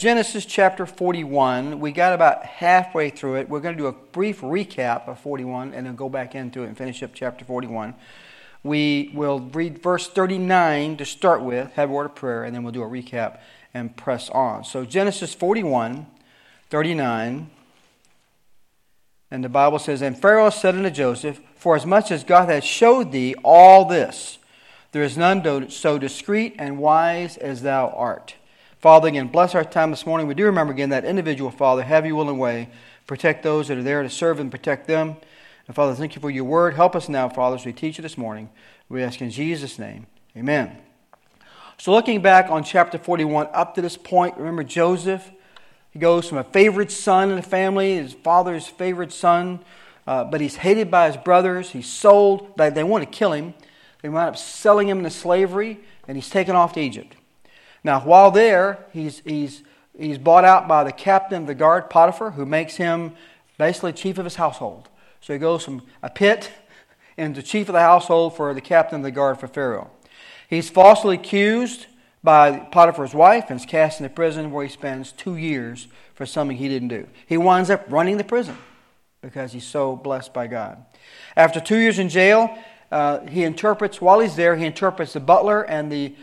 Genesis chapter 41. We got about halfway through it. We're going to do a brief recap of 41 and then go back into it and finish up chapter 41. We will read verse 39 to start with, have a word of prayer, and then we'll do a recap and press on. So Genesis 41, 39. And the Bible says, "And Pharaoh said unto Joseph, For as much as God hath showed thee all this, there is none so discreet and wise as thou art." Father, again, bless our time this morning. We do remember again that individual, Father, have your will and way. Protect those that are there to serve and protect them. And Father, thank you for your word. Help us now, Father, as we teach you this morning. We ask in Jesus' name. Amen. So looking back on chapter 41 up to this point, remember Joseph, he goes from a favorite son in the family, his father's favorite son, but he's hated by his brothers. He's sold. They want to kill him. They wind up selling him into slavery, and he's taken off to Egypt. Now, while there, he's bought out by the captain of the guard, Potiphar, who makes him basically chief of his household. So he goes from a pit into chief of the household for the captain of the guard for Pharaoh. He's falsely accused by Potiphar's wife and is cast into prison where he spends 2 years for something he didn't do. He winds up running the prison because he's so blessed by God. After 2 years in jail, he interprets, while he's there, he interprets the butler and the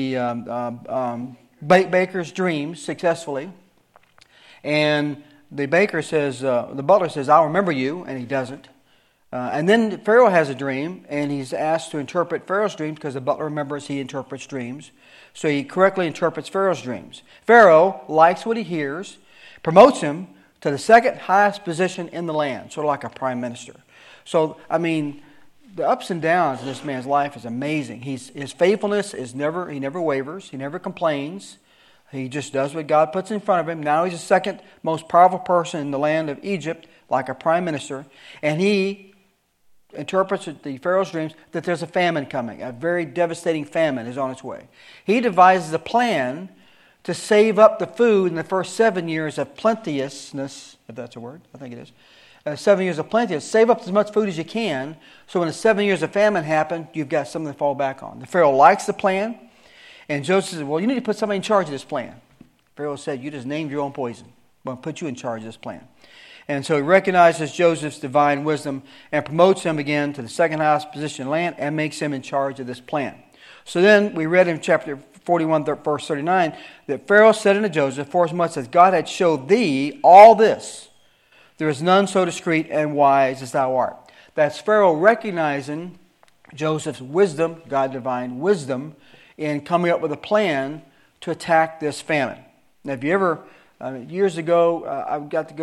baker's dreams successfully. And the baker says, the butler says, "I'll remember you," and he doesn't. And then Pharaoh has a dream, and he's asked to interpret Pharaoh's dreams because the butler remembers he interprets dreams. So he correctly interprets Pharaoh's dreams. Pharaoh likes what he hears, promotes him to the second highest position in the land, sort of like a prime minister. So, I mean, the ups and downs in this man's life is amazing. His faithfulness is he never wavers. He never complains. He just does what God puts in front of him. Now he's the second most powerful person in the land of Egypt, like a prime minister. And he interprets the Pharaoh's dreams that there's a famine coming. A very devastating famine is on its way. He devises a plan to save up the food in the first 7 years of plenteousness, if that's a word, I think it is. 7 years of plenty. Save up as much food as you can, so when the 7 years of famine happen, you've got something to fall back on. The Pharaoh likes the plan, and Joseph says, "Well, you need to put somebody in charge of this plan." Pharaoh said, "You just named your own poison. I'm going to put you in charge of this plan." And so he recognizes Joseph's divine wisdom and promotes him again to the second highest position in the land and makes him in charge of this plan. So then we read in chapter 41, verse 39, that Pharaoh said unto Joseph, "For as much as God had showed thee all this, there is none so discreet and wise as thou art." That's Pharaoh recognizing Joseph's wisdom, God's divine wisdom, in coming up with a plan to attack this famine. Now, if you ever, years ago, I volunteered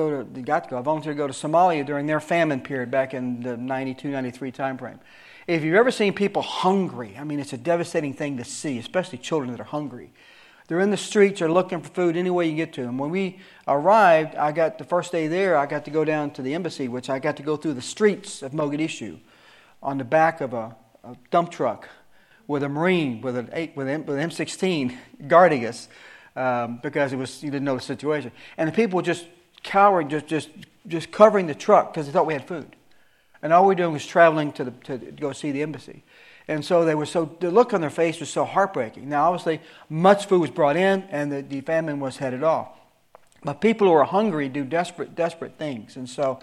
to go to Somalia during their famine period back in the 92, 93 time frame. If you've ever seen people hungry, I mean, it's a devastating thing to see, especially children that are hungry. They're in the streets, they're looking for food any way you get to them. When we arrived, the first day there, I got to go down to the embassy, which I got to go through the streets of Mogadishu on the back of a dump truck with a Marine with an M16 guarding us because you didn't know the situation. And the people were just cowering, just covering the truck because they thought we had food. And all we were doing was traveling to go see the embassy. And so the look on their face was so heartbreaking. Now, obviously, much food was brought in, and the famine was headed off. But people who are hungry do desperate things. And so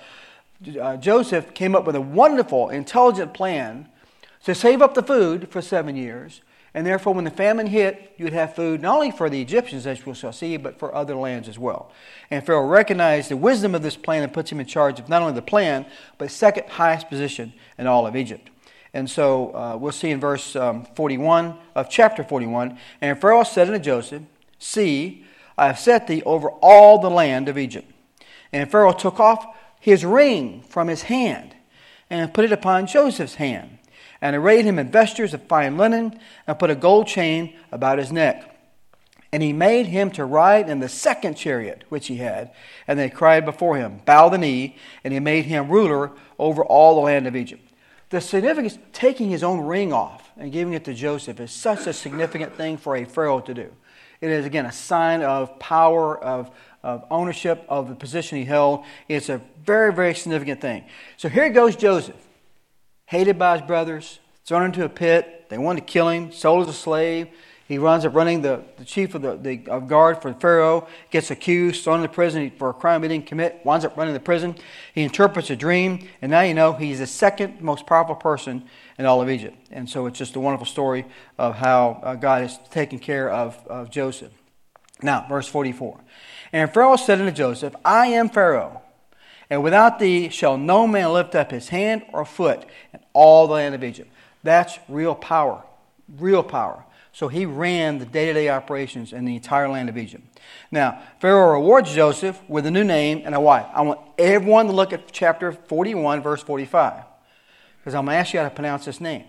Joseph came up with a wonderful, intelligent plan to save up the food for 7 years. And therefore, when the famine hit, you would have food not only for the Egyptians, as we shall see, but for other lands as well. And Pharaoh recognized the wisdom of this plan and puts him in charge of not only the plan, but second highest position in all of Egypt. And so we'll see in verse 41 of chapter 41, "And Pharaoh said unto Joseph, See, I have set thee over all the land of Egypt. And Pharaoh took off his ring from his hand and put it upon Joseph's hand, and arrayed him in vestures of fine linen, and put a gold chain about his neck. And he made him to ride in the second chariot which he had, and they cried before him, Bow the knee, and he made him ruler over all the land of Egypt." The significance, taking his own ring off and giving it to Joseph, is such a significant thing for a Pharaoh to do. It is, again, a sign of power, of ownership of the position he held. It's a very, very significant thing. So here goes Joseph, hated by his brothers, thrown into a pit. They wanted to kill him, sold as a slave. He runs up running the chief of the guard for Pharaoh, gets accused, thrown into prison for a crime he didn't commit, winds up running the prison. He interprets a dream, and now you know he's the second most powerful person in all of Egypt. And so it's just a wonderful story of how God is taking care of Joseph. Now, verse 44. And Pharaoh said unto Joseph, I am Pharaoh, and without thee shall no man lift up his hand or foot in all the land of Egypt. That's real power. Real power. So he ran the day-to-day operations in the entire land of Egypt. Now, Pharaoh rewards Joseph with a new name and a wife. I want everyone to look at chapter 41, verse 45. Because I'm going to ask you how to pronounce this name.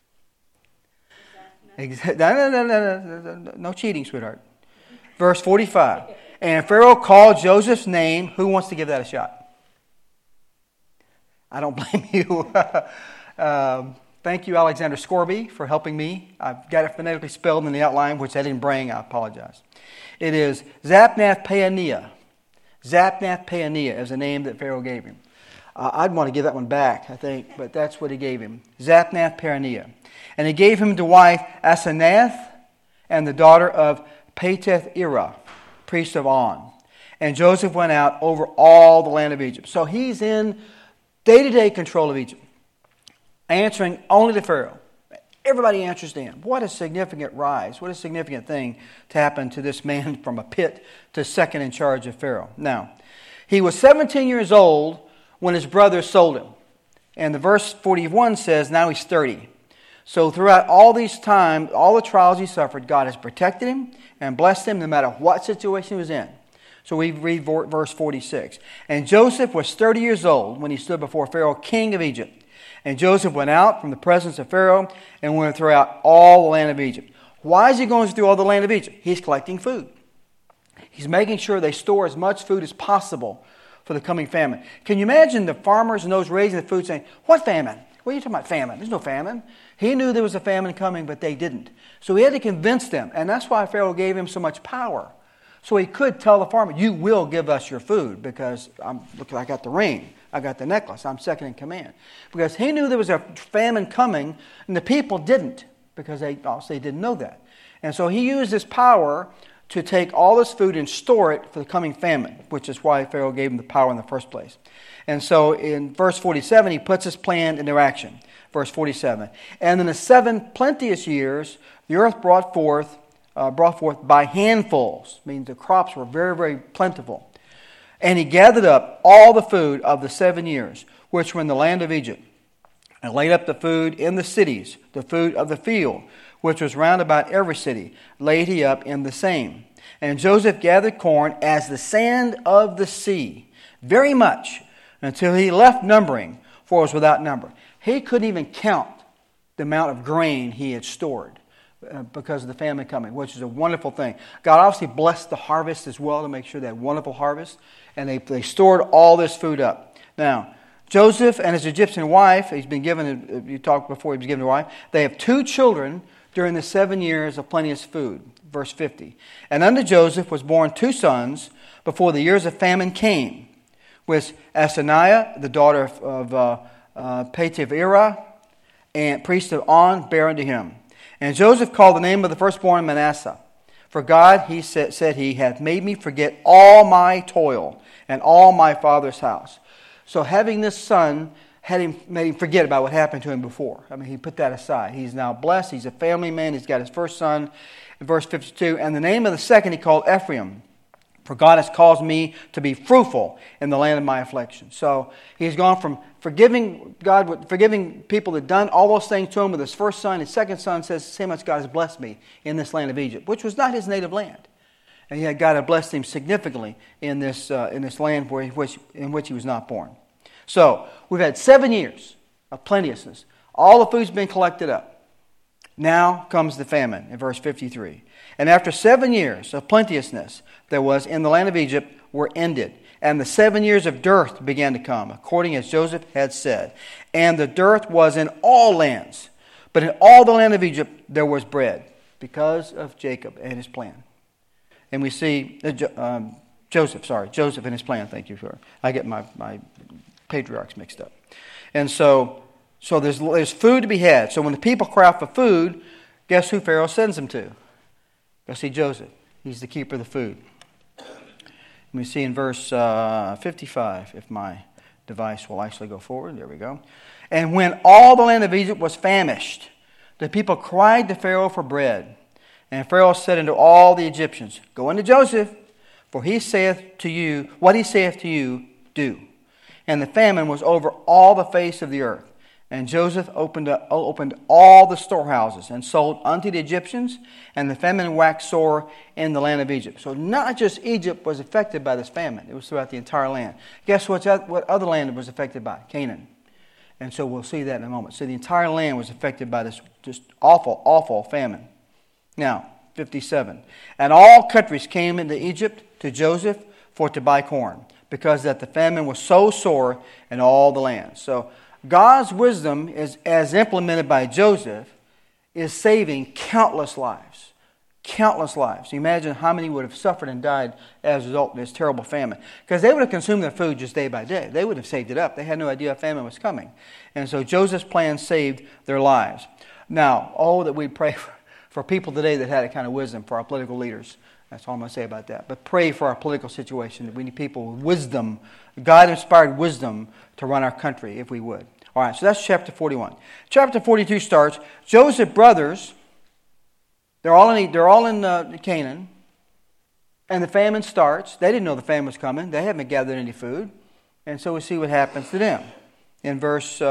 No cheating, sweetheart. Verse 45. And Pharaoh called Joseph's name. Who wants to give that a shot? I don't blame you. Thank you, Alexander Scorby, for helping me. I've got it phonetically spelled in the outline, which I didn't bring. I apologize. It is Zaphnath-Paaneah. Zaphnath-Paaneah is the name that Pharaoh gave him. I'd want to give that one back, I think, but that's what he gave him. Zaphnath-Paaneah. And he gave him to wife Asenath and the daughter of Peteth-Irah, priest of On. And Joseph went out over all the land of Egypt. So he's in day-to-day control of Egypt, answering only to Pharaoh. Everybody answers to him. What a significant rise. What a significant thing to happen to this man from a pit to second in charge of Pharaoh. Now, he was 17 years old when his brothers sold him. And the verse 41 says now he's 30. So throughout all these times, all the trials he suffered, God has protected him and blessed him no matter what situation he was in. So we read verse 46. And Joseph was 30 years old when he stood before Pharaoh, king of Egypt. And Joseph went out from the presence of Pharaoh and went throughout all the land of Egypt. Why is he going through all the land of Egypt? He's collecting food. He's making sure they store as much food as possible for the coming famine. Can you imagine the farmers and those raising the food saying, what famine? What are you talking about, famine? There's no famine. He knew there was a famine coming, but they didn't. So he had to convince them. And that's why Pharaoh gave him so much power. So he could tell the farmer, you will give us your food because look, I got the ring. I got the necklace. I'm second in command. Because he knew there was a famine coming, and the people didn't, because they obviously didn't know that. And so he used his power to take all this food and store it for the coming famine, which is why Pharaoh gave him the power in the first place. And so in verse 47, he puts his plan into action. Verse 47. And in the 7 plenteous years, the earth brought forth by handfuls, meaning the crops were very, very plentiful. And he gathered up all the food of the 7 years, which were in the land of Egypt, and laid up the food in the cities, the food of the field, which was round about every city, laid he up in the same. And Joseph gathered corn as the sand of the sea, very much, until he left numbering, for it was without number. He couldn't even count the amount of grain he had stored because of the famine coming, which is a wonderful thing. God obviously blessed the harvest as well to make sure they had wonderful harvest, and they stored all this food up. Now, Joseph and his Egyptian wife, he's been given, you talked before he was given a wife, they have 2 children during the 7 years of plenteous food. Verse 50. And unto Joseph was born 2 sons before the years of famine came, with Asenath, the daughter of Peteth-Irah, and priest of On, bare unto him. And Joseph called the name of the firstborn Manasseh. For God, he said he, hath made me forget all my toil and all my father's house. So having this son made him forget about what happened to him before. I mean, he put that aside. He's now blessed. He's a family man. He's got his first son. In verse 52, and the name of the second he called Ephraim. For God has caused me to be fruitful in the land of my affliction. So he's gone from forgiving people that had done all those things to him with his first son. His second son says, "See how much God has blessed me in this land of Egypt," which was not his native land. And yet God had blessed him significantly in this land in which he was not born. So we've had 7 years of plenteousness. All the food's been collected up. Now comes the famine in verse 53. And after 7 years of plenteousness that was in the land of Egypt were ended, and the 7 years of dearth began to come, according as Joseph had said. And the dearth was in all lands, but in all the land of Egypt there was bread, because of Jacob and his plan. And we see Joseph and his plan. Thank you, sir. I get my patriarchs mixed up. And so there's food to be had. So when the people cry out for food, guess who Pharaoh sends them to? Go see Joseph. He's the keeper of the food. Let me see in verse 55, if my device will actually go forward. There we go. And when all the land of Egypt was famished, the people cried to Pharaoh for bread. And Pharaoh said unto all the Egyptians, Go unto Joseph, for he saith to you, what he saith to you, do. And the famine was over all the face of the earth. And Joseph opened all the storehouses and sold unto the Egyptians, and the famine waxed sore in the land of Egypt. So not just Egypt was affected by this famine. It was throughout the entire land. Guess what other land was affected by? Canaan. And so we'll see that in a moment. So the entire land was affected by this just awful, awful famine. Now, 57. And all countries came into Egypt to Joseph for to buy corn, because that the famine was so sore in all the land. So God's wisdom, is, as implemented by Joseph, is saving countless lives. Countless lives. You imagine how many would have suffered and died as a result of this terrible famine. Because they would have consumed their food just day by day. They would have saved it up. They had no idea a famine was coming. And so Joseph's plan saved their lives. Now, that we pray for people today that had that kind of wisdom, for our political leaders. That's all I'm going to say about that. But pray for our political situation, that we need people with wisdom, God-inspired wisdom to run our country, if we would. All right, so that's chapter 41. Chapter 42 starts, Joseph's brothers, they're all in Canaan, and the famine starts. They didn't know the famine was coming. They haven't gathered any food. And so we see what happens to them in verse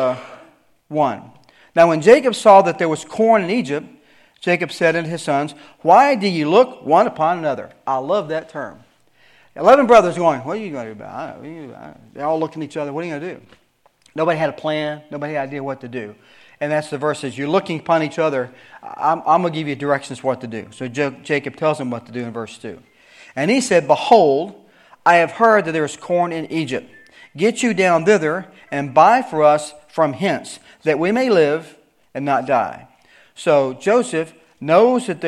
1. Now when Jacob saw that there was corn in Egypt, Jacob said unto his sons, Why do you look one upon another? I love that term. 11 brothers going, What are you going to do about it? They're all looking at each other. What are you going to do? Nobody had a plan. Nobody had an idea what to do. And that's the verse says, You're looking upon each other. I'm going to give you directions what to do. So Jacob tells them what to do in verse 2. And he said, Behold, I have heard that there is corn in Egypt. Get you down thither and buy for us from hence, that we may live and not die. So Joseph knows that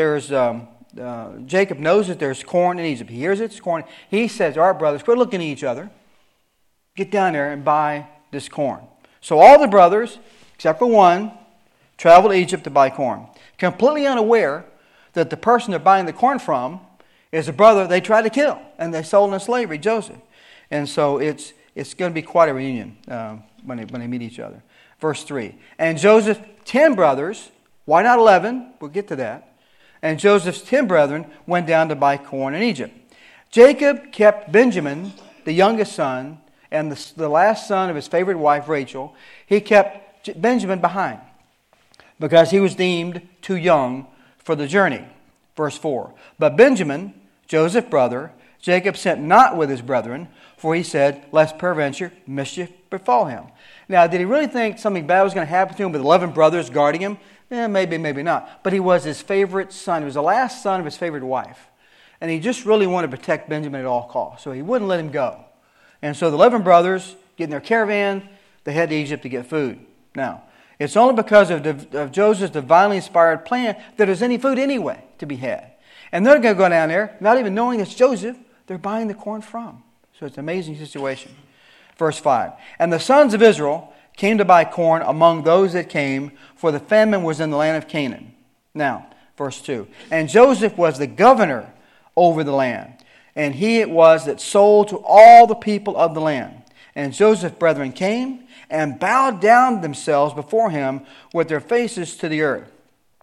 Jacob knows that there's corn in Egypt. He hears it's corn. He says, All right, brothers, quit looking at each other. Get down there and buy this corn. So all the brothers, except for one, traveled to Egypt to buy corn, completely unaware that the person they're buying the corn from is a brother they tried to kill, and they sold into slavery, Joseph. And so it's going to be quite a reunion when they meet each other. Verse 3, And Joseph's 10 brothers, why not 11? We'll get to that. And Joseph's 10 brethren went down to buy corn in Egypt. Jacob kept Benjamin, the youngest son, and the last son of his favorite wife, Rachel. He kept Benjamin behind because he was deemed too young for the journey. Verse 4, But Benjamin, Joseph's brother, Jacob sent not with his brethren, for he said, Lest peradventure mischief befall him. Now, did he really think something bad was going to happen to him with 11 brothers guarding him? Maybe, maybe not. But he was his favorite son. He was the last son of his favorite wife. And he just really wanted to protect Benjamin at all costs. So he wouldn't let him go. And so the 11 brothers get in their caravan. They head to Egypt to get food. Now, it's only because of Joseph's divinely inspired plan that there's any food anyway to be had. And they're going to go down there, not even knowing it's Joseph, they're buying the corn from. So it's an amazing situation. Verse 5, And the sons of Israel came to buy corn among those that came, for the famine was in the land of Canaan. Now, verse 2, And Joseph was the governor over the land, and he it was that sold to all the people of the land. And Joseph's brethren came and bowed down themselves before him with their faces to the earth.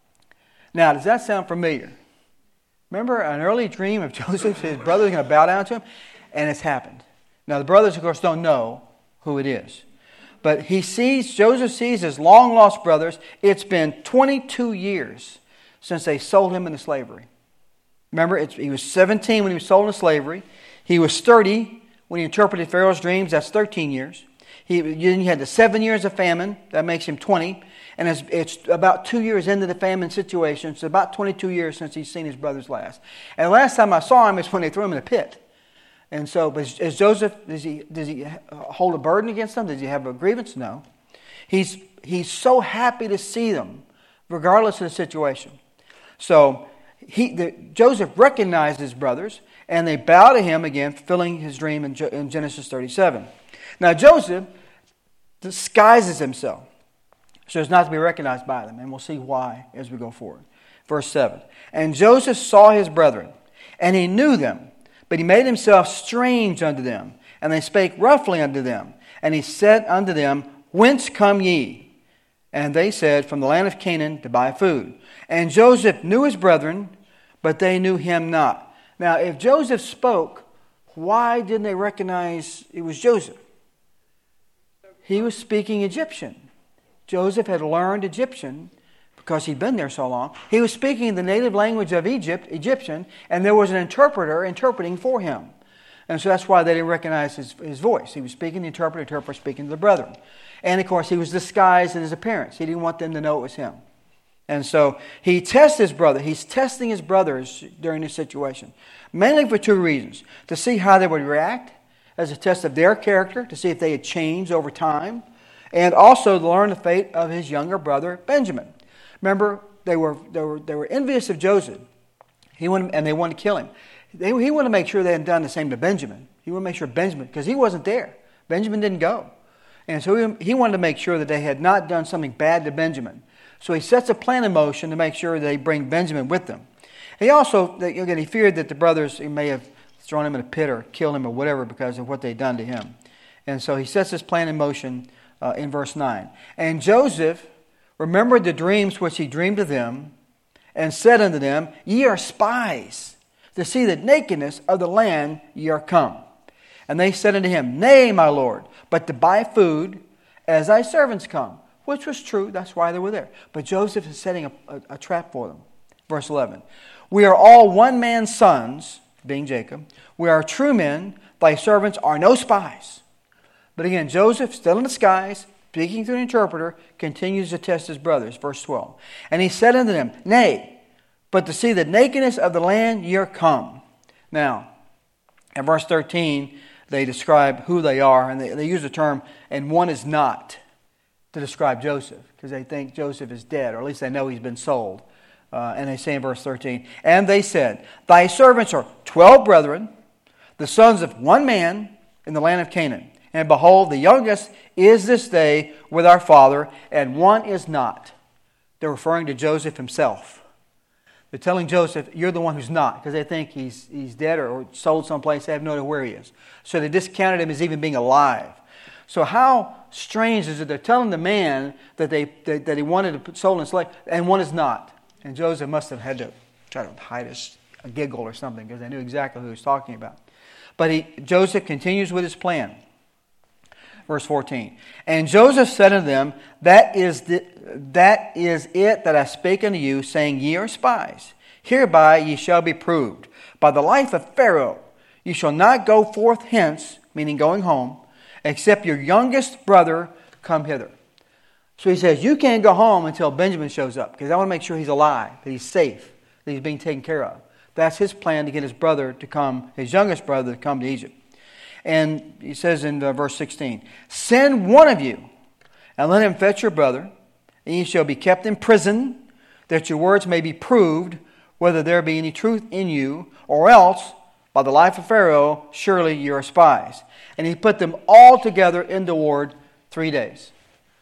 Now, does that sound familiar? Remember an early dream of Joseph? His brothers are going to bow down to him, and it's happened. Now, the brothers, of course, don't know who it is. But Joseph sees his long-lost brothers. It's been 22 years since they sold him into slavery. Remember, he was 17 when he was sold into slavery. He was 30 when he interpreted Pharaoh's dreams. That's 13 years. He had the 7 years of famine. That makes him 20. And it's about 2 years into the famine situation. It's about 22 years since he's seen his brothers last. And the last time I saw him is when they threw him in a pit. And so, but as Joseph, does he hold a burden against them? Does he have a grievance? No. He's so happy to see them, regardless of the situation. So Joseph recognized his brothers, and they bow to him again, fulfilling his dream in Genesis 37. Now Joseph disguises himself so as not to be recognized by them, and we'll see why as we go forward. Verse 7. And Joseph saw his brethren, and he knew them, but he made himself strange unto them. And they spake roughly unto them. And he said unto them, Whence come ye? And they said, From the land of Canaan to buy food. And Joseph knew his brethren, but they knew him not. Now, if Joseph spoke, why didn't they recognize it was Joseph? He was speaking Egyptian. Joseph had learned Egyptian because he'd been there so long. He was speaking the native language of Egyptian, and there was an interpreter interpreting for him. And so that's why they didn't recognize his voice. He was speaking, the interpreter speaking to the brethren. And of course, he was disguised in his appearance. He didn't want them to know it was him. And so he tests his brother. He's testing his brothers during this situation. Mainly for two reasons. To see how they would react as a test of their character, to see if they had changed over time, and also to learn the fate of his younger brother, Benjamin. Remember, they were envious of Joseph. And they wanted to kill him. He wanted to make sure they hadn't done the same to Benjamin. He wanted to make sure Benjamin, because he wasn't there. Benjamin didn't go. And so he wanted to make sure that they had not done something bad to Benjamin. So he sets a plan in motion to make sure they bring Benjamin with them. He also, again, he feared that the brothers may have thrown him in a pit or killed him or whatever because of what they'd done to him. And so he sets this plan in motion in verse 9. And Joseph remembered the dreams which he dreamed of them, and said unto them, Ye are spies, to see the nakedness of the land ye are come. And they said unto him, Nay, my lord, but to buy food, as thy servants come. Which was true, that's why they were there. But Joseph is setting a trap for them. Verse 11. We are all one man's sons, being Jacob. We are true men, thy servants are no spies. But again, Joseph, still in disguise, speaking through an interpreter, continues to test his brothers. Verse 12. And he said unto them, Nay, but to see the nakedness of the land ye are come. Now, in verse 13, they describe who they are, and they use the term, and one is not, to describe Joseph, because they think Joseph is dead, or at least they know he's been sold. And they say in verse 13, And they said, Thy servants are 12 brethren, the sons of one man in the land of Canaan. And behold, the youngest is this day with our father, and one is not. They're referring to Joseph himself. They're telling Joseph, you're the one who's not, because they think he's dead or sold someplace. They have no idea where he is. So they discounted him as even being alive. So how strange is it? They're telling the man that he wanted to put sold in slave, and one is not. And Joseph must have had to try to hide a giggle or something, because they knew exactly who he was talking about. But Joseph continues with his plan. Verse 14. And Joseph said unto them, That is it that I spake unto you, saying, Ye are spies. Hereby ye shall be proved. By the life of Pharaoh, ye shall not go forth hence, meaning going home, except your youngest brother come hither. So he says, you can't go home until Benjamin shows up, because I want to make sure he's alive, that he's safe, that he's being taken care of. That's his plan, to get his brother to come, his youngest brother to come to Egypt. And he says in verse 16, Send one of you, and let him fetch your brother, and ye shall be kept in prison, that your words may be proved, whether there be any truth in you, or else, by the life of Pharaoh, surely you are spies. And he put them all together in the ward 3 days.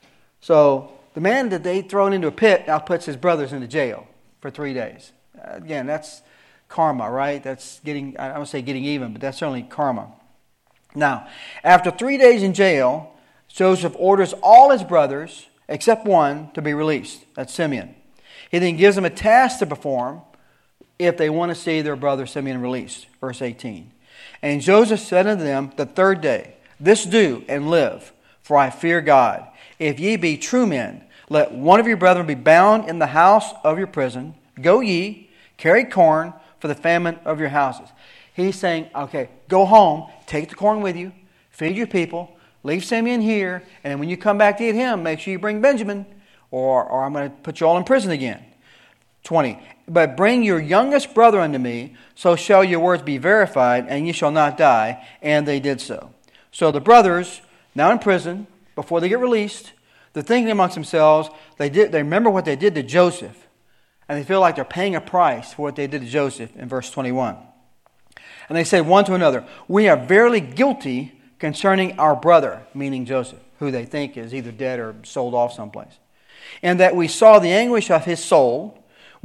So the man that they'd thrown into a pit now puts his brothers into jail for 3 days. Again, that's karma, right? That's getting, I don't say getting even, but that's certainly karma. Now, after 3 days in jail, Joseph orders all his brothers, except one, to be released. That's Simeon. He then gives them a task to perform if they want to see their brother Simeon released. Verse 18. And Joseph said unto them the third day, This do, and live, for I fear God. If ye be true men, let one of your brethren be bound in the house of your prison. Go ye, carry corn for the famine of your houses. He's saying, okay, go home, take the corn with you, feed your people, leave Simeon here, and then when you come back to eat him, make sure you bring Benjamin, or I'm going to put you all in prison again. 20. But bring your youngest brother unto me, so shall your words be verified, and ye shall not die. And they did so. So the brothers, now in prison, before they get released, they're thinking amongst themselves, they remember what they did to Joseph, and they feel like they're paying a price for what they did to Joseph in verse 21. And they said one to another, We are verily guilty concerning our brother, meaning Joseph, who they think is either dead or sold off someplace. And that we saw the anguish of his soul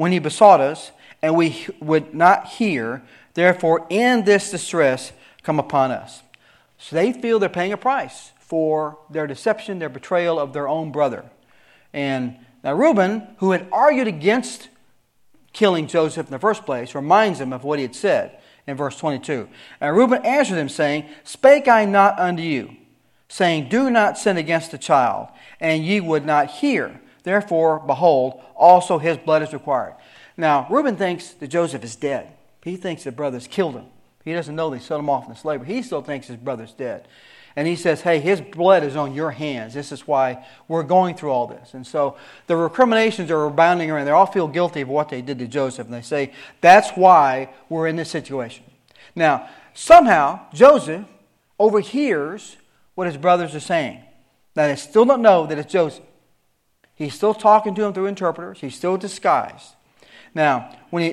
when he besought us, and we would not hear. Therefore, in this distress come upon us. So they feel they're paying a price for their deception, their betrayal of their own brother. And now Reuben, who had argued against killing Joseph in the first place, reminds him of what he had said in verse 22. And Reuben answered him, saying, Spake I not unto you, saying, Do not sin against the child, and ye would not hear. Therefore, behold, also his blood is required. Now, Reuben thinks that Joseph is dead. He thinks his brothers killed him. He doesn't know they sold him off into slavery. He still thinks his brother's dead. And he says, hey, his blood is on your hands. This is why we're going through all this. And so the recriminations are rebounding around. They all feel guilty of what they did to Joseph. And they say, that's why we're in this situation. Now, somehow, Joseph overhears what his brothers are saying. Now, they still don't know that it's Joseph. He's still talking to them through interpreters. He's still disguised. Now, when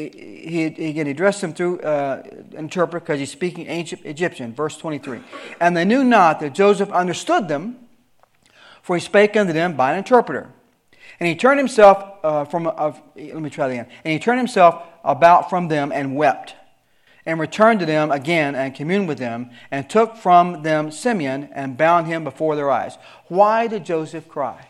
he addressed them through interpreter because he's speaking ancient Egyptian, verse 23. And they knew not that Joseph understood them, for he spake unto them by an interpreter. And he turned himself And he turned himself about from them and wept, and returned to them again and communed with them, and took from them Simeon and bound him before their eyes. Why did Joseph cry?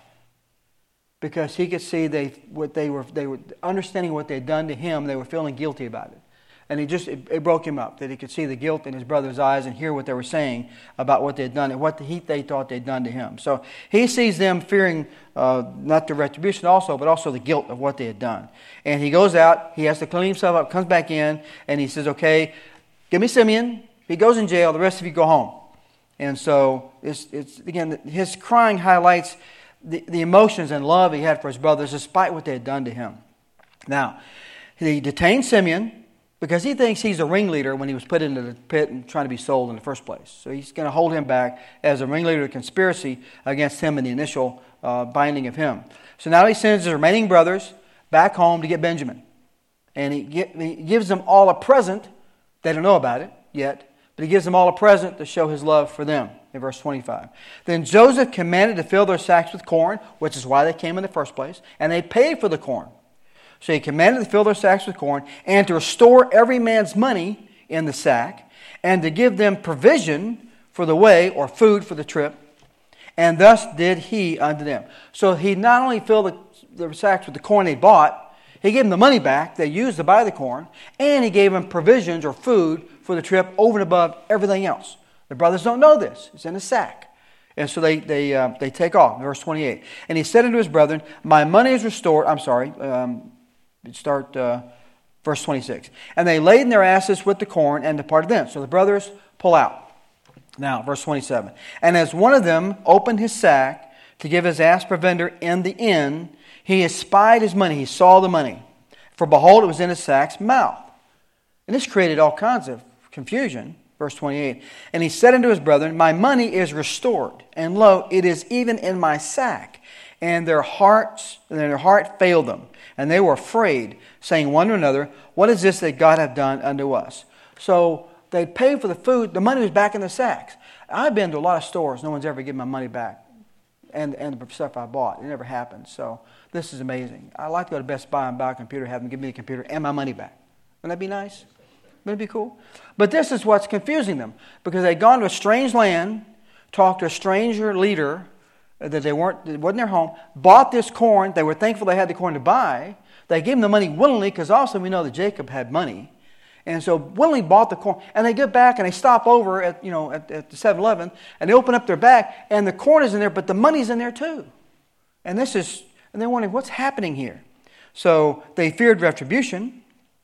Because he could see they were understanding what they had done to him. They were feeling guilty about it, and it broke him up that he could see the guilt in his brother's eyes and hear what they were saying about what they had done and what they thought they'd done to him. So he sees them fearing not the retribution also, but also the guilt of what they had done. And he goes out. He has to clean himself up. Comes back in, and he says, "Okay, give me Simeon. He goes in jail. The rest of you go home." And so it's again, his crying highlights the emotions and love he had for his brothers despite what they had done to him. Now, he detained Simeon because he thinks he's a ringleader when he was put into the pit and trying to be sold in the first place. So he's going to hold him back as a ringleader of conspiracy against him in the initial binding of him. So now he sends his remaining brothers back home to get Benjamin. And he gives them all a present. They don't know about it yet, but he gives them all a present to show his love for them. In verse 25. Then Joseph commanded to fill their sacks with corn, which is why they came in the first place, and they paid for the corn. So he commanded to fill their sacks with corn, and to restore every man's money in the sack, and to give them provision for the way, or food for the trip. And thus did he unto them. So he not only filled the sacks with the corn they bought, he gave them the money back they used to buy the corn, and he gave them provisions or food for the trip over and above everything else. The brothers don't know this. It's in a sack. And so they take off. Verse 28. And he said unto his brethren, my money is restored. Verse 26. And they laden their asses with the corn and departed thence. So the brothers pull out. Now, verse 27. And as one of them opened his sack to give his ass provender in the inn, he espied his money. He saw the money. For behold, it was in his sack's mouth. And this created all kinds of confusion. Verse 28, and he said unto his brethren, my money is restored, and lo, it is even in my sack. And their heart failed them, and they were afraid, saying one to another, what is this that God hath done unto us? So they paid for the food. The money was back in the sacks. I've been to a lot of stores. No one's ever given my money back, and the stuff I bought. It never happened. So this is amazing. I'd like to go to Best Buy and buy a computer, have them give me the computer and my money back. Wouldn't that be nice? Wouldn't it be cool? But this is what's confusing them, because they'd gone to a strange land, talked to a stranger leader that it wasn't their home, bought this corn. They were thankful they had the corn to buy. They gave him the money willingly, because also we know that Jacob had money, and so willingly bought the corn. And they get back and they stop over at the 7-Eleven, and they open up their bag, and the corn is in there, but the money's in there too. And they're wondering what's happening here. So they feared retribution,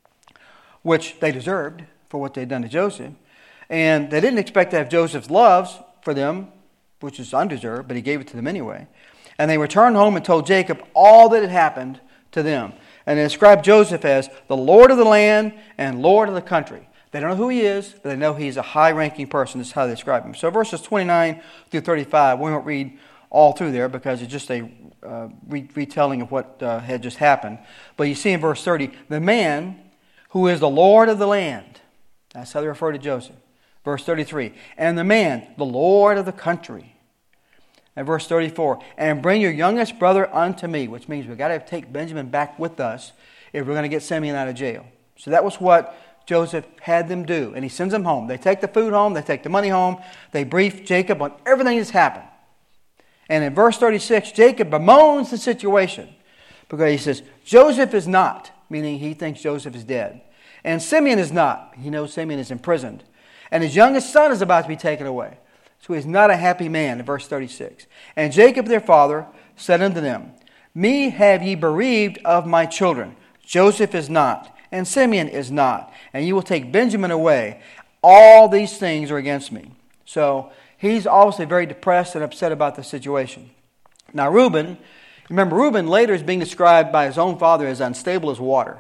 which they deserved for what they'd done to Joseph. And they didn't expect to have Joseph's love for them, which is undeserved, but he gave it to them anyway. And they returned home and told Jacob all that had happened to them. And they described Joseph as the Lord of the land and Lord of the country. They don't know who he is, but they know he's a high-ranking person. This is how they describe him. So verses 29 through 35, we won't read all through there because it's just a retelling of what had just happened. But you see in verse 30, the man who is the Lord of the land. That's how they refer to Joseph. Verse 33, and the man, the Lord of the country. And verse 34, and bring your youngest brother unto me, which means we've got to take Benjamin back with us if we're going to get Simeon out of jail. So that was what Joseph had them do. And he sends them home. They take the food home. They take the money home. They brief Jacob on everything that's happened. And in verse 36, Jacob bemoans the situation because he says, Joseph is not, meaning he thinks Joseph is dead. And Simeon is not. He knows Simeon is imprisoned. And his youngest son is about to be taken away. So he's not a happy man, in verse 36. And Jacob their father said unto them, Me have ye bereaved of my children. Joseph is not, and Simeon is not. And you will take Benjamin away. All these things are against me. So he's obviously very depressed and upset about the situation. Now Reuben, remember Reuben later is being described by his own father as unstable as water.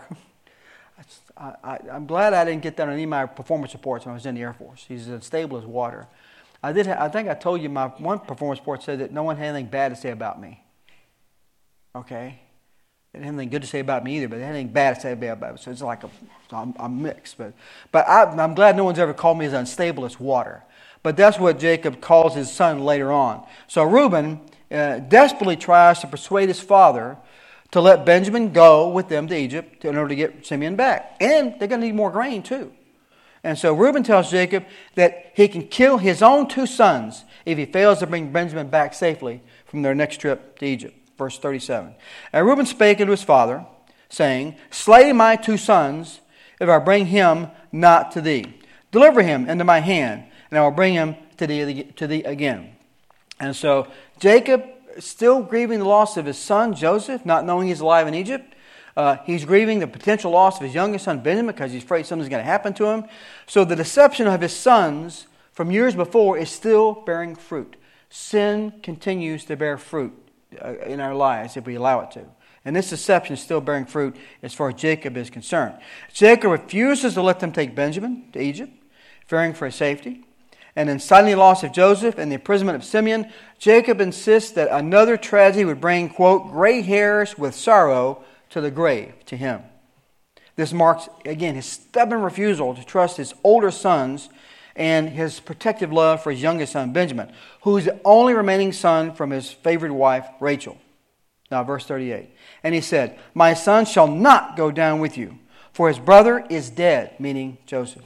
I'm glad I didn't get that on any of my performance reports when I was in the Air Force. He's as unstable as water. I think I told you my one performance report said that no one had anything bad to say about me. Okay? They didn't have anything good to say about me either, but they had anything bad to say about me. So it's like a mix. But I'm glad no one's ever called me as unstable as water. But that's what Jacob calls his son later on. So Reuben desperately tries to persuade his father to let Benjamin go with them to Egypt in order to get Simeon back. And they're going to need more grain too. And so Reuben tells Jacob that he can kill his own 2 sons if he fails to bring Benjamin back safely from their next trip to Egypt. Verse 37. And Reuben spake unto his father, saying, Slay my 2 sons, if I bring him not to thee. Deliver him into my hand, and I will bring him to thee again. And so Jacob, still grieving the loss of his son Joseph, not knowing he's alive in Egypt. He's grieving the potential loss of his youngest son Benjamin because he's afraid something's going to happen to him. So the deception of his sons from years before is still bearing fruit. Sin continues to bear fruit in our lives if we allow it to. And this deception is still bearing fruit as far as Jacob is concerned. Jacob refuses to let them take Benjamin to Egypt, fearing for his safety. And in citing the loss of Joseph and the imprisonment of Simeon, Jacob insists that another tragedy would bring, quote, gray hairs with sorrow to the grave to him. This marks, again, his stubborn refusal to trust his older sons and his protective love for his youngest son, Benjamin, who is the only remaining son from his favorite wife, Rachel. Now, verse 38. And he said, My son shall not go down with you, for his brother is dead, meaning Joseph.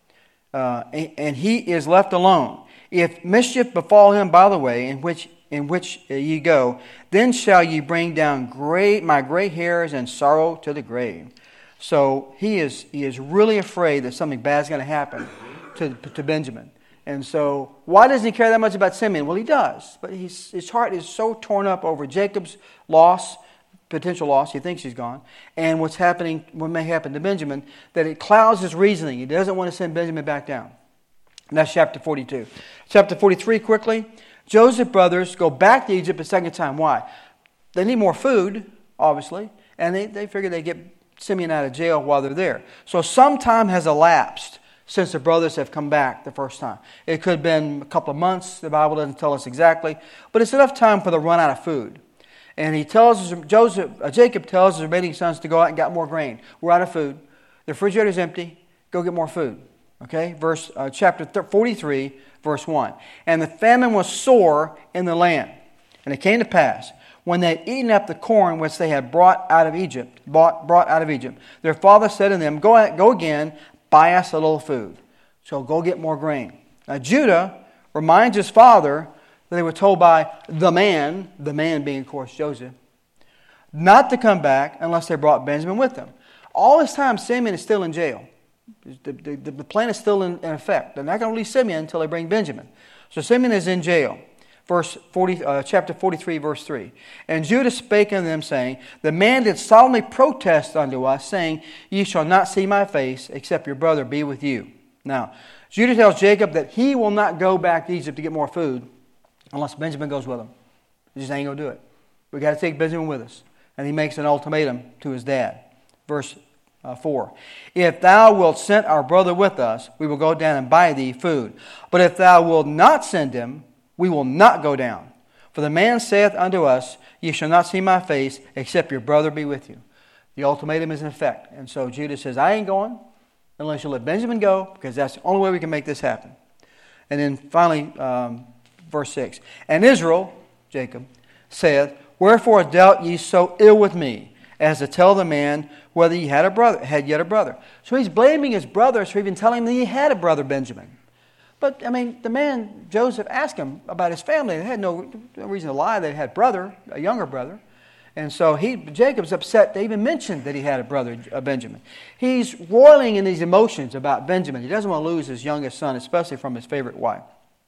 And he is left alone. If mischief befall him by the way in which ye go, then shall ye bring down my gray hairs and sorrow to the grave. So he is really afraid that something bad is going to happen to Benjamin. And so why doesn't he care that much about Simeon? Well, he does. But his heart is so torn up over Jacob's loss, potential loss, he thinks he's gone, and what may happen to Benjamin, that it clouds his reasoning. He doesn't want to send Benjamin back down. And that's chapter 42. Chapter 43, quickly. Joseph's brothers go back to Egypt a second time. Why? They need more food, obviously, and they figure they get Simeon out of jail while they're there. So some time has elapsed since the brothers have come back the first time. It could have been a couple of months. The Bible doesn't tell us exactly, but it's enough time for them to run out of food. And Jacob tells his remaining sons to go out and get more grain. We're out of food. The refrigerator's empty. Go get more food. Okay? Chapter 43, verse 1. And the famine was sore in the land. And it came to pass, when they had eaten up the corn which they had brought out of Egypt, their father said to them, Go again, buy us a little food. So go get more grain. Now Judah reminds his father that they were told by the man being, of course, Joseph, not to come back unless they brought Benjamin with them. All this time, Simeon is still in jail. The plan is still in effect. They're not going to release Simeon until they bring Benjamin. So Simeon is in jail. Chapter 43, verse 3. And Judah spake unto them, saying, The man did solemnly protest unto us, saying, Ye shall not see my face, except your brother be with you. Now, Judah tells Jacob that he will not go back to Egypt to get more food unless Benjamin goes with him. He just ain't going to do it. We got to take Benjamin with us. And he makes an ultimatum to his dad. Verse 4. If thou wilt send our brother with us, we will go down and buy thee food. But if thou wilt not send him, we will not go down. For the man saith unto us, Ye shall not see my face, except your brother be with you. The ultimatum is in effect. And so Judah says, I ain't going unless you let Benjamin go, because that's the only way we can make this happen. And then finally, verse 6. And Israel, Jacob, saith, Wherefore dealt ye so ill with me? as to tell the man whether he had yet a brother. So he's blaming his brothers for even telling him that he had a brother Benjamin. But, the man, Joseph, asked him about his family. They had no reason to lie. They had a younger brother. And so Jacob's upset they even mentioned that he had a brother, Benjamin. He's roiling in these emotions about Benjamin. He doesn't want to lose his youngest son, especially from his favorite wife.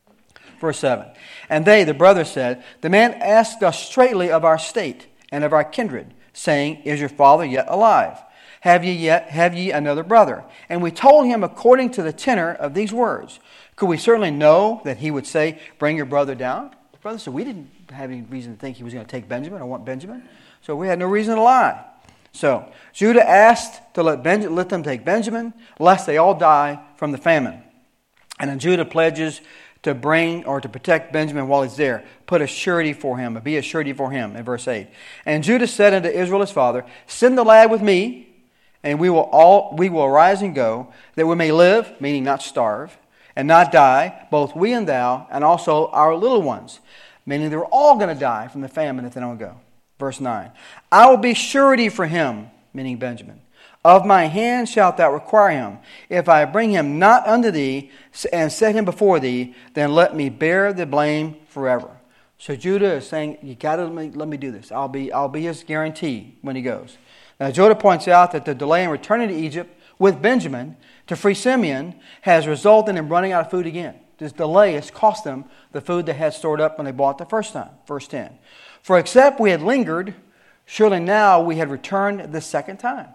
Verse 7. And they, the brothers, said, the man asked us straightly of our state and of our kindred, saying, is your father yet alive? Have ye another brother? And we told him according to the tenor of these words. Could we certainly know that he would say, bring your brother down? The brother said, we didn't have any reason to think he was going to take Benjamin or want Benjamin. So we had no reason to lie. So Judah asked to let them take Benjamin, lest they all die from the famine. And then Judah pledges to bring or to protect Benjamin while he's there. Put a surety for him, be a surety for him, in verse 8. And Judah said unto Israel his father, send the lad with me, and we will arise and go, that we may live, meaning not starve, and not die, both we and thou, and also our little ones. Meaning they're all going to die from the famine if they don't go. Verse 9. I will be surety for him, meaning Benjamin. Of my hand shalt thou require him. If I bring him not unto thee, and set him before thee, then let me bear the blame forever. So Judah is saying, you got to let me do this. I'll be his guarantee when he goes. Now Judah points out that the delay in returning to Egypt with Benjamin to free Simeon has resulted in running out of food again. This delay has cost them the food they had stored up when they bought the first time. Verse 10. For except we had lingered, surely now we had returned the second time.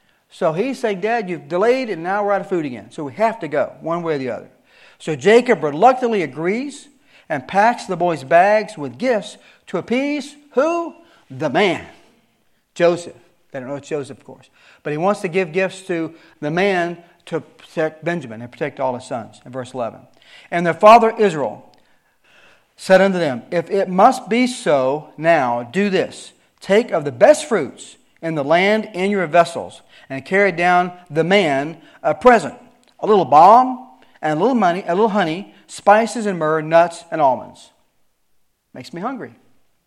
So he's saying, Dad, you've delayed and now we're out of food again. So we have to go, one way or the other. So Jacob reluctantly agrees and packs the boys' bags with gifts to appease who? The man, Joseph. They don't know it's Joseph, of course. But he wants to give gifts to the man to protect Benjamin and protect all his sons. In verse 11. And their father Israel said unto them, if it must be so now, do this. Take of the best fruits in the land in your vessels, and carry down the man a present, a little balm, and a little money, a little honey, spices and myrrh, nuts and almonds. Makes me hungry.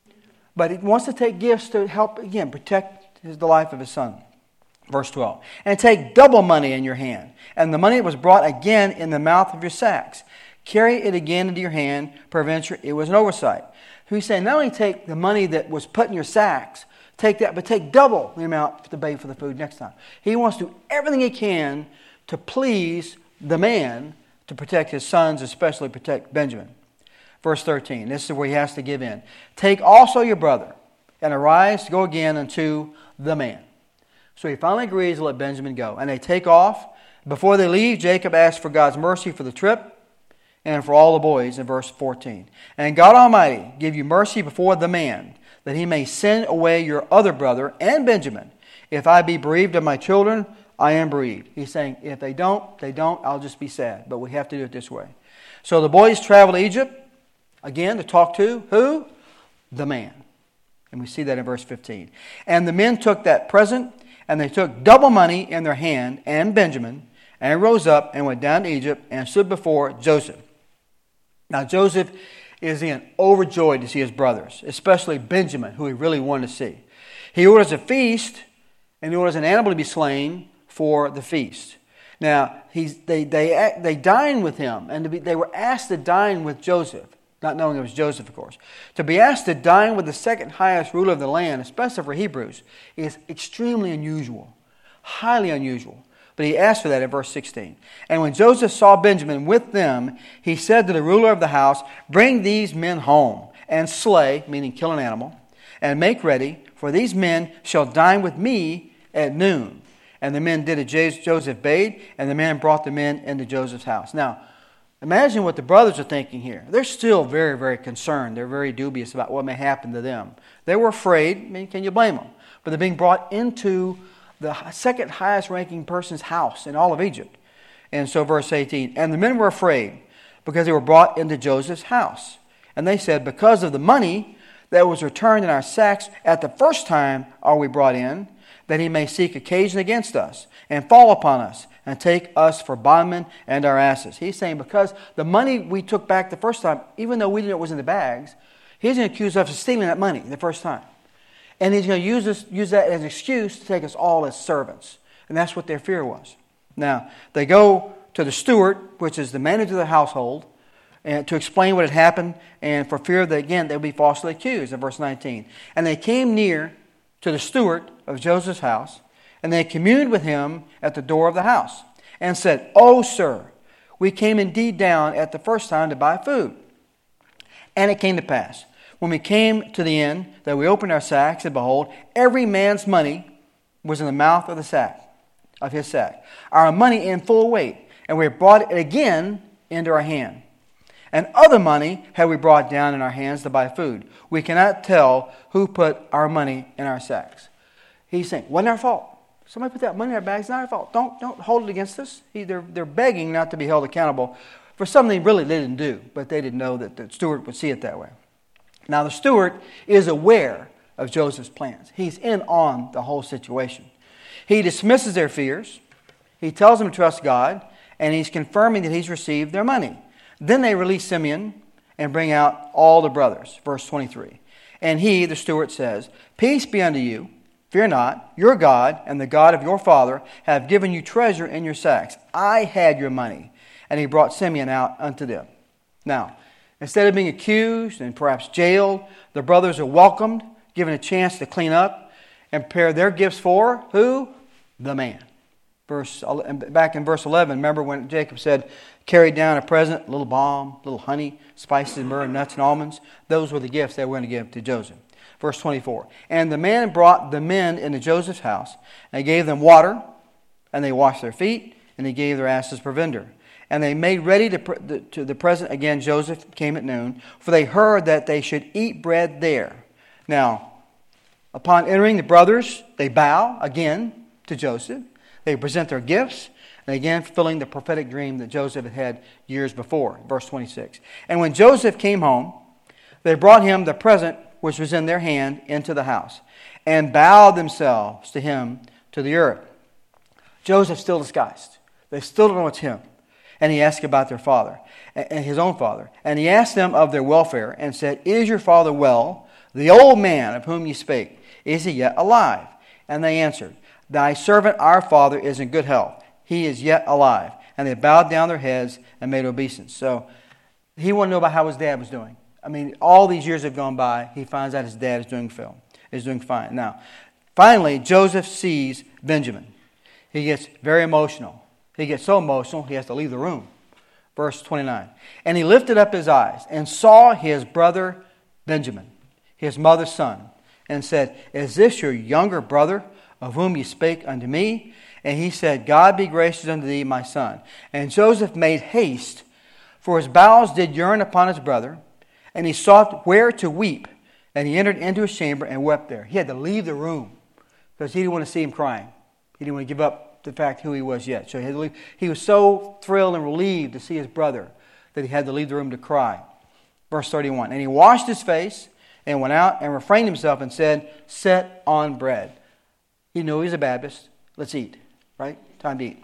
But he wants to take gifts to help, again, protect the life of his son. Verse 12. And take double money in your hand, and the money that was brought again in the mouth of your sacks. Carry it again into your hand, peradventure it was an oversight. So he's saying, not only take the money that was put in your sacks, take that, but take double the amount to pay for the food next time. He wants to do everything he can to please the man to protect his sons, especially protect Benjamin. Verse 13, this is where he has to give in. Take also your brother, and arise to go again unto the man. So he finally agrees to let Benjamin go. And they take off. Before they leave, Jacob asks for God's mercy for the trip and for all the boys in verse 14. And God Almighty give you mercy before the man, that he may send away your other brother and Benjamin. If I be bereaved of my children, I am bereaved. He's saying, if they don't, I'll just be sad. But we have to do it this way. So the boys travel to Egypt, again, to talk to who? The man. And we see that in verse 15. And the men took that present, and they took double money in their hand, and Benjamin, and rose up and went down to Egypt and stood before Joseph. Now Joseph is overjoyed to see his brothers, especially Benjamin, who he really wanted to see. He orders a feast, and he orders an animal to be slain for the feast. Now, they dine with him, and they were asked to dine with Joseph, not knowing it was Joseph, of course. To be asked to dine with the second highest ruler of the land, especially for Hebrews, is extremely unusual, highly unusual. But he asked for that in verse 16. And when Joseph saw Benjamin with them, he said to the ruler of the house, bring these men home, and slay, meaning kill an animal, and make ready, for these men shall dine with me at noon. And the men did as Joseph bade, and the man brought the men into Joseph's house. Now, imagine what the brothers are thinking here. They're still very, very concerned. They're very dubious about what may happen to them. They were afraid. I mean, can you blame them? But they're being brought into the second highest ranking person's house in all of Egypt. And so verse 18, and the men were afraid because they were brought into Joseph's house. And they said, because of the money that was returned in our sacks at the first time are we brought in, that he may seek occasion against us and fall upon us and take us for bondmen and our asses. He's saying because the money we took back the first time, even though we didn't know it was in the bags, he's going to accuse us of stealing that money the first time. And he's going to use that as an excuse to take us all as servants. And that's what their fear was. Now, they go to the steward, which is the manager of the household, and to explain what had happened, and for fear that, again, they would be falsely accused in verse 19. And they came near to the steward of Joseph's house, and they communed with him at the door of the house, and said, "O sir, we came indeed down at the first time to buy food. And it came to pass, when we came to the inn, that we opened our sacks, and behold, every man's money was in the mouth of the sack, of his sack, our money in full weight, and we brought it again into our hand. And other money have we brought down in our hands to buy food. We cannot tell who put our money in our sacks." He's saying, wasn't our fault. Somebody put that money in our bags, not our fault. Don't hold it against us. They're begging not to be held accountable for something really they didn't do, but they didn't know that the steward would see it that way. Now the steward is aware of Joseph's plans. He's in on the whole situation. He dismisses their fears. He tells them to trust God, and he's confirming that he's received their money. Then they release Simeon and bring out all the brothers. Verse 23. And he, the steward, says, "Peace be unto you. Fear not. Your God and the God of your father have given you treasure in your sacks. I had your money." And he brought Simeon out unto them. Now, instead of being accused and perhaps jailed, the brothers are welcomed, given a chance to clean up and prepare their gifts for who? The man. Back in verse 11, remember when Jacob said, "Carried down a present, a little balm, a little honey, spices, myrrh, nuts, and almonds." Those were the gifts they were going to give to Joseph. Verse 24, "And the man brought the men into Joseph's house, and gave them water, and they washed their feet, and he gave their asses provender. And they made ready to the present." Again, Joseph came at noon, "for they heard that they should eat bread there." Now, upon entering, the brothers, they bow again to Joseph. They present their gifts, and again fulfilling the prophetic dream that Joseph had had years before. Verse 26. "And when Joseph came home, they brought him the present which was in their hand into the house, and bowed themselves to him to the earth." Joseph's still disguised. They still don't know it's him. And he asked about their father, and his own father. And he asked them of their welfare, and said, "Is your father well? The old man of whom you spake, is he yet alive?" And they answered, "Thy servant our father is in good health. He is yet alive." And they bowed down their heads and made obeisance. So he wanted to know about how his dad was doing. I mean, all these years have gone by. He finds out his dad is doing fine. Now, finally, Joseph sees Benjamin. He gets very emotional. He gets so emotional, he has to leave the room. Verse 29. "And he lifted up his eyes and saw his brother Benjamin, his mother's son, and said, Is this your younger brother, of whom ye spake unto me? And he said, God be gracious unto thee, my son. And Joseph made haste, for his bowels did yearn upon his brother, and he sought where to weep. And he entered into his chamber and wept there." He had to leave the room because he didn't want to see him crying. He didn't want to give up the fact who he was yet. So he had to leave. He was so thrilled and relieved to see his brother that he had to leave the room to cry. Verse 31. "And he washed his face and went out and refrained himself and said, Set on bread." He knew he was a Baptist. Let's eat. Right? Time to eat.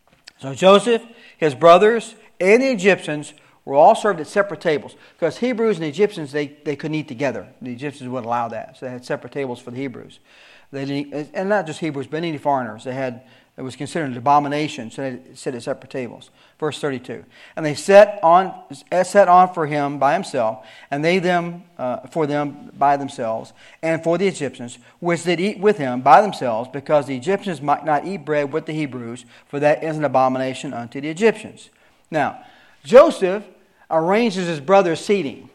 So Joseph, his brothers, and the Egyptians were all served at separate tables. Because Hebrews and Egyptians, they couldn't eat together. The Egyptians wouldn't allow that. So they had separate tables for the Hebrews. They didn't, and not just Hebrews, but any foreigners. It was considered an abomination, so they sit at separate tables. Verse 32. "And they set on for him by himself, and they them for them by themselves, and for the Egyptians, which did eat with him by themselves, because the Egyptians might not eat bread with the Hebrews, for that is an abomination unto the Egyptians." Now, Joseph arranges his brothers' seating.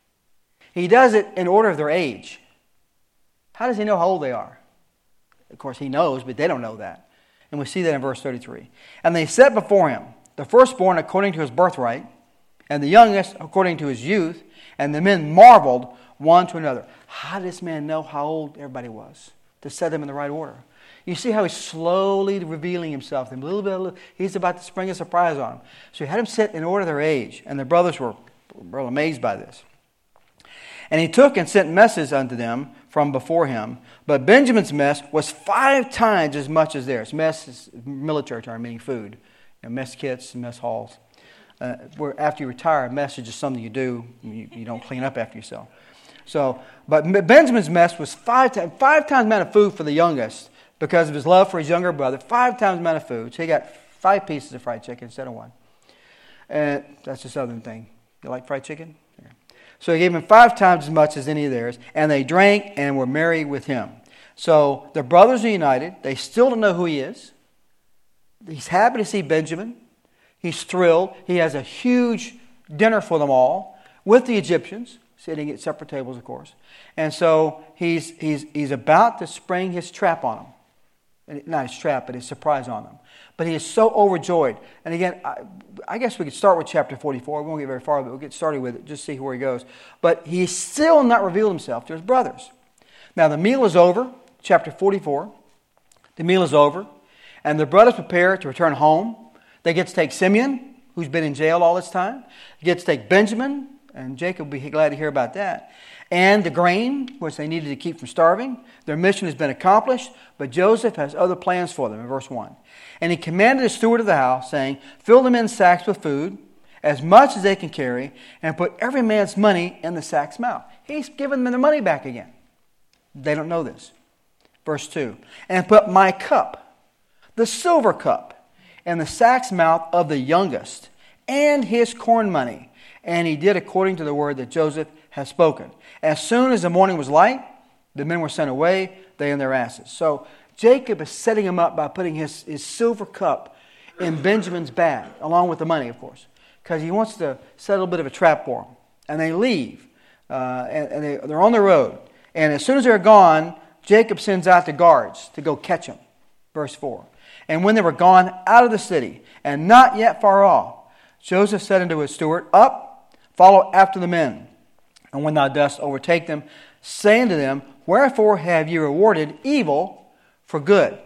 He does it in order of their age. How does he know how old they are? Of course, he knows, but they don't know that. And we see that in verse 33. "And they set before him the firstborn according to his birthright, and the youngest according to his youth. And the men marveled one to another." How did this man know how old everybody was to set them in the right order? You see how he's slowly revealing himself. He's about to spring a surprise on them. So he had them sit in order of their age. And the brothers were amazed by this. "And he took and sent messes unto them from before him. But Benjamin's mess was 5 times as much as theirs." Mess is military term, meaning food. Mess kits, mess halls. Where after you retire, mess is just something you do. You don't clean up after yourself. So, but Benjamin's mess was five times the amount of food for the youngest because of his love for his younger brother. 5 times the amount of food. So he got 5 pieces of fried chicken instead of 1. And that's a southern thing. You like fried chicken? Yeah. So he gave him 5 times as much as any of theirs. And they drank and were merry with him. So the brothers are united. They still don't know who he is. He's happy to see Benjamin. He's thrilled. He has a huge dinner for them all with the Egyptians, sitting at separate tables, of course. And so he's about to spring his trap on them. Not his trap, but his surprise on them. But he is so overjoyed. And again, I guess we could start with chapter 44. We won't get very far, but we'll get started with it, just see where he goes. But he's still not revealed himself to his brothers. Now the meal is over, chapter 44. The meal is over. And the brothers prepare to return home. They get to take Simeon, who's been in jail all this time. They get to take Benjamin, and Jacob will be glad to hear about that. And the grain, which they needed to keep from starving. Their mission has been accomplished, but Joseph has other plans for them in verse 1. And he commanded the steward of the house, saying, fill them in sacks with food, as much as they can carry, and put every man's money in the sack's mouth. He's given them their money back again. They don't know this. Verse 2. And put my cup, the silver cup, in the sack's mouth of the youngest, and his corn money. And he did according to the word that Joseph had spoken. As soon as the morning was light, the men were sent away, they and their asses. So Jacob is setting him up by putting his silver cup in Benjamin's bag, along with the money, of course, because he wants to set a little bit of a trap for him. And they leave, and they're on the road. And as soon as they're gone, Jacob sends out the guards to go catch them. Verse 4. And when they were gone out of the city, and not yet far off, Joseph said unto his steward, up, follow after the men. And when thou dost overtake them, say unto them, wherefore have ye rewarded evil for good?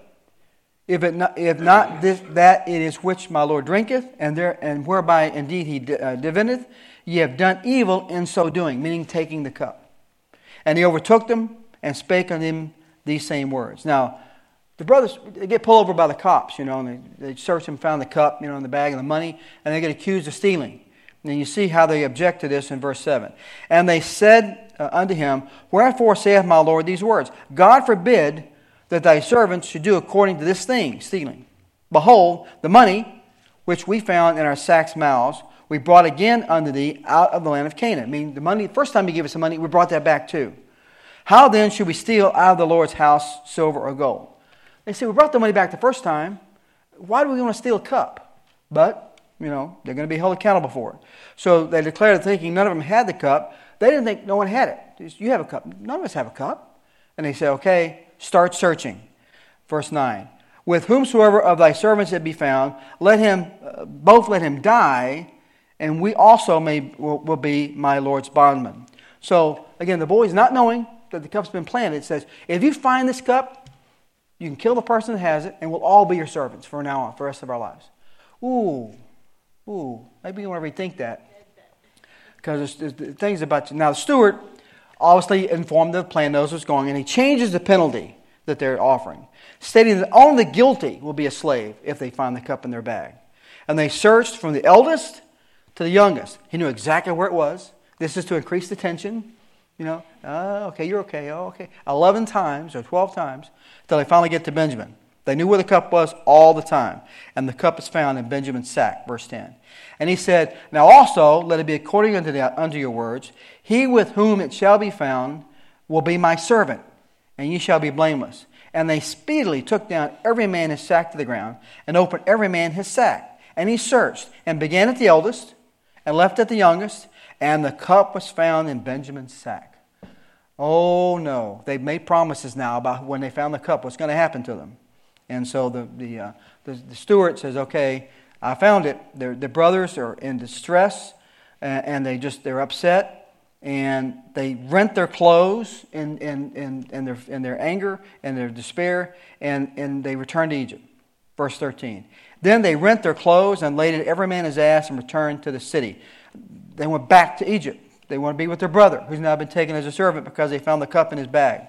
If not this, that it is which my Lord drinketh, and whereby indeed he divineth, ye have done evil in so doing, meaning taking the cup. And he overtook them, and spake unto them these same words. Now, the brothers, they get pulled over by the cops, and they search them, found the cup, in the bag and the money, and they get accused of stealing. And you see how they object to this in verse 7. And they said unto him, wherefore saith my Lord these words? God forbid that thy servants should do according to this thing, stealing. Behold, the money which we found in our sacks' mouths, we brought again unto thee out of the land of Canaan. I mean, the money, the first time you gave us the money, we brought that back too. How then should we steal out of the Lord's house silver or gold? They say, we brought the money back the first time. Why do we want to steal a cup? But they're going to be held accountable for it. So they declared, thinking none of them had the cup. They didn't think no one had it. You have a cup. None of us have a cup. And they said, okay, start searching. Verse 9. With whomsoever of thy servants it be found, let him die, and we also will be my Lord's bondmen. So, again, the boys not knowing that the cup's been planted, it says, if you find this cup, you can kill the person that has it, and we'll all be your servants from now on, for the rest of our lives. Ooh, maybe you want to rethink that. Because there's things about you. Now, the steward obviously informed the plan, knows what's going, and he changes the penalty that they're offering, stating that only the guilty will be a slave if they find the cup in their bag. And they searched from the eldest to the youngest. He knew exactly where it was. This is to increase the tension. Okay, you're okay. Oh, okay. 11 times or 12 times until they finally get to Benjamin. They knew where the cup was all the time. And the cup is found in Benjamin's sack, verse 10. And he said, now also let it be according unto your words. He with whom it shall be found will be my servant, and ye shall be blameless. And they speedily took down every man his sack to the ground, and opened every man his sack. And he searched, and began at the eldest, and left at the youngest, and the cup was found in Benjamin's sack. Oh no, they've made promises now about when they found the cup, what's going to happen to them. And so the steward says, okay, I found it. The brothers are in distress, and they're upset, and they rent their clothes in their anger and their despair, and they return to Egypt. Verse 13. Then they rent their clothes and laid it every man his ass and returned to the city. They went back to Egypt. They want to be with their brother, who's now been taken as a servant because they found the cup in his bag.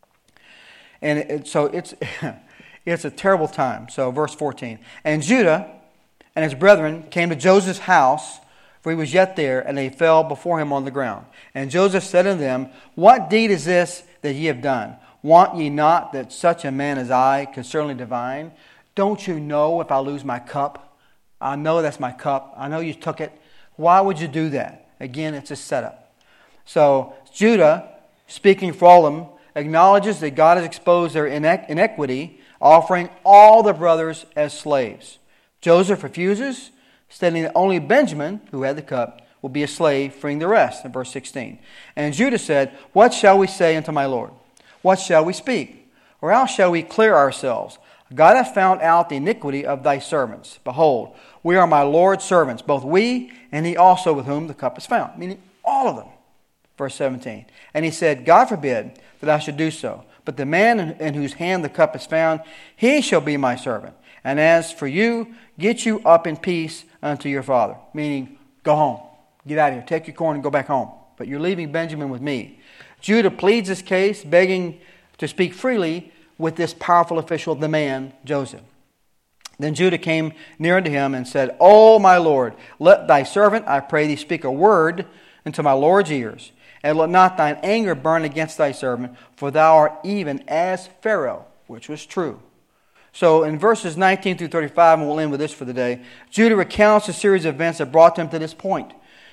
And so it's it's a terrible time. So verse 14. And Judah and his brethren came to Joseph's house, for he was yet there, and they fell before him on the ground. And Joseph said unto them, What deed is this that ye have done? Want ye not that such a man as I could certainly divine? Don't you know if I lose my cup? I know that's my cup. I know you took it. Why would you do that? Again, it's a setup. So Judah, speaking for all of them, acknowledges that God has exposed their inequity, offering all the brothers as slaves. Joseph refuses, stating that only Benjamin, who had the cup, will be a slave, freeing the rest, in verse 16. And Judah said, What shall we say unto my Lord? What shall we speak? Or how shall we clear ourselves? God hath found out the iniquity of thy servants. Behold, we are my Lord's servants, both we and he also with whom the cup is found. Meaning all of them. Verse 17. And he said, God forbid that I should do so. But the man in whose hand the cup is found, he shall be my servant. And as for you, get you up in peace unto your father. Meaning, go home. Get out of here. Take your corn and go back home. But you're leaving Benjamin with me. Judah pleads his case, begging to speak freely with this powerful official, the man, Joseph. Then Judah came near unto him and said, O my Lord, let thy servant, I pray thee, speak a word into my Lord's ears. And let not thine anger burn against thy servant, for thou art even as Pharaoh, which was true. So in verses 19 through 35, and we'll end with this for the day, Judah recounts a series of events that brought them to this point.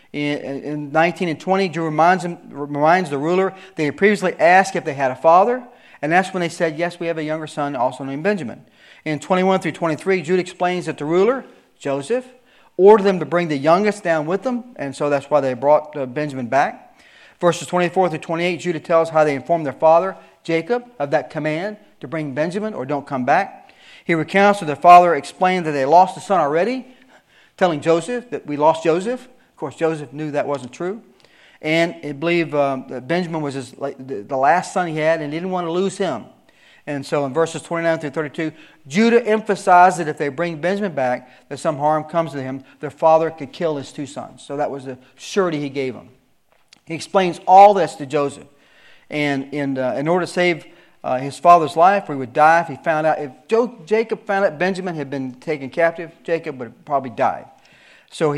In 19 and 20, Judah reminds the ruler they had previously asked if they had a father, and that's when they said, yes, we have a younger son also named Benjamin. In 21 through 23, Judah explains that the ruler, Joseph, ordered them to bring the youngest down with them, and so that's why they brought Benjamin back. Verses 24 through 28, Judah tells how they informed their father, Jacob, of that command to bring Benjamin or don't come back. He recounts that their father explained that they lost a son already, telling Joseph that we lost Joseph. Of course, Joseph knew that wasn't true. And I believe that Benjamin was the last son he had and didn't want to lose him. And so in verses 29 through 32, Judah emphasized that if they bring Benjamin back, that some harm comes to him, their father could kill his two sons. So that was the surety he gave him. He explains all this to Joseph. And in order to save his father's life, or he would die if he found out. If Jacob found out Benjamin had been taken captive, Jacob would have probably died. So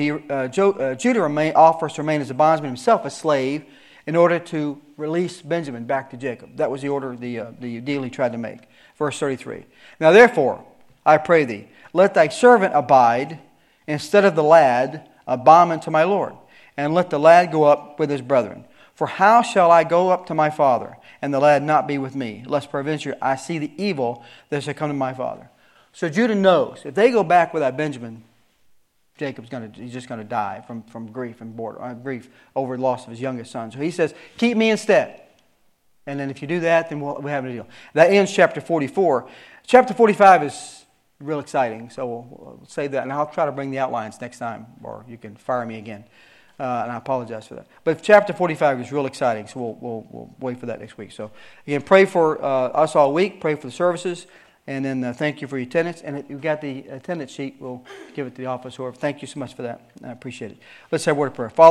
Judah offers to remain as a bondsman, himself a slave, in order to release Benjamin back to Jacob. That was the order, the deal he tried to make. Verse 33. Now therefore, I pray thee, let thy servant abide instead of the lad, a bondman to my Lord, and let the lad go up with his brethren. For how shall I go up to my father, and the lad not be with me, lest peradventure I see the evil that shall come to my father? So Judah knows, if they go back without Benjamin, he's just going to die from grief and grief over the loss of his youngest son. So he says, keep me instead. And then if you do that, then we'll have a deal. That ends chapter 44. Chapter 45 is real exciting, so we'll save that. And I'll try to bring the outlines next time, or you can fire me again. And I apologize for that. But chapter 45 is real exciting, so we'll wait for that next week. So again, pray for us all week. Pray for the services. And then thank you for your attendance. And if you've got the attendance sheet, we'll give it to the office. Thank you so much for that. I appreciate it. Let's have a word of prayer. Father,